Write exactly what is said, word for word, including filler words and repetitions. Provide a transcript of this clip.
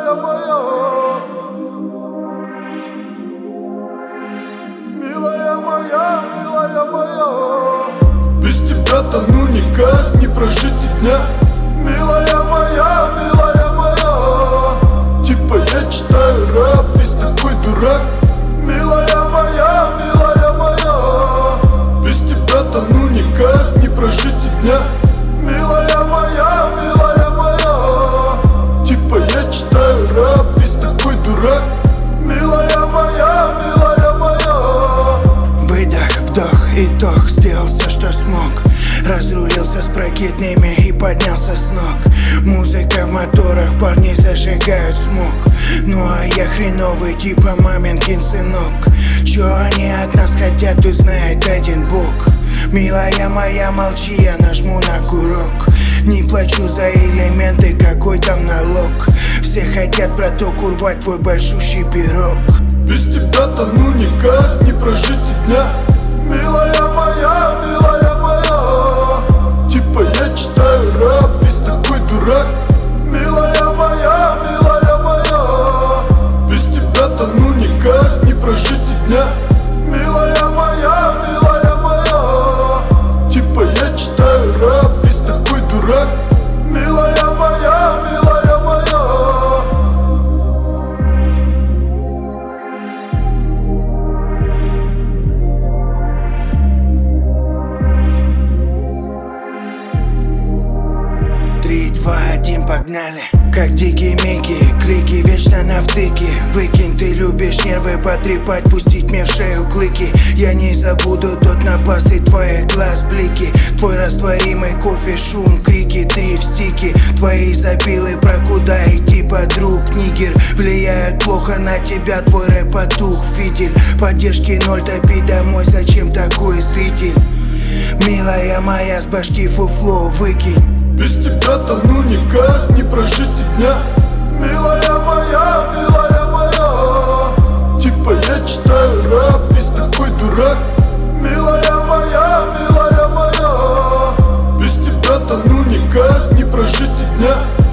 милая моя, милая моя, милая моя. Без тебя-то ну никак не прожить и дня. Милая моя, милая моя. Типа я читаю рэп, весь такой дурак. Милая моя, милая моя. Без тебя-то ну никак не прожить и дня. Милая моя, милая моя. Типа я читаю рэп, весь такой дурак. Милая моя, милая моя. Выдох, вдох, итог, сделал все, что смог. Разрулился с прокидными и поднялся с ног. Музыка в моторах, парни зажигают смог. Ну а я хреновый, типа маменькин сынок. Чё они от нас хотят, тут знает один бог. Милая моя, молчи, я нажму на курок. Не плачу за элементы, какой там налог. Все хотят, браток, урвать твой большущий пирог. Без тебя-то ну никак не прожить и дня. Милая моя, милая моя. Типа я читаю рэп, весь такой дурак. Милая моя, милая моя. Без тебя-то ну никак не прожить и дня. Милая моя, милая моя. Типа я читаю рэп, весь такой дурак. Милая моя, милая моя. Три, два, один, погнали. Как дикие мики, клики вечно на втыке. Выкинь, ты любишь нервы потрепать, пустить мне в шею клыки. Я не забуду тот напас и твоих глаз блики. Твой растворимый кофе, шум, крики, три в стике. Твои запилы про куда идти, подруг, нигер. Влияют плохо на тебя, твой рэп потух, фитиль. Поддержки ноль, топи домой, зачем такой зритель? Милая моя, с башки фуфло выкинь. Без тебя-то ну никак не прожить и дня. Милая моя, милая моя. Типа я читаю рэп, весь такой дурак. Милая моя, милая моя. Без тебя-то ну никак не прожить и дня.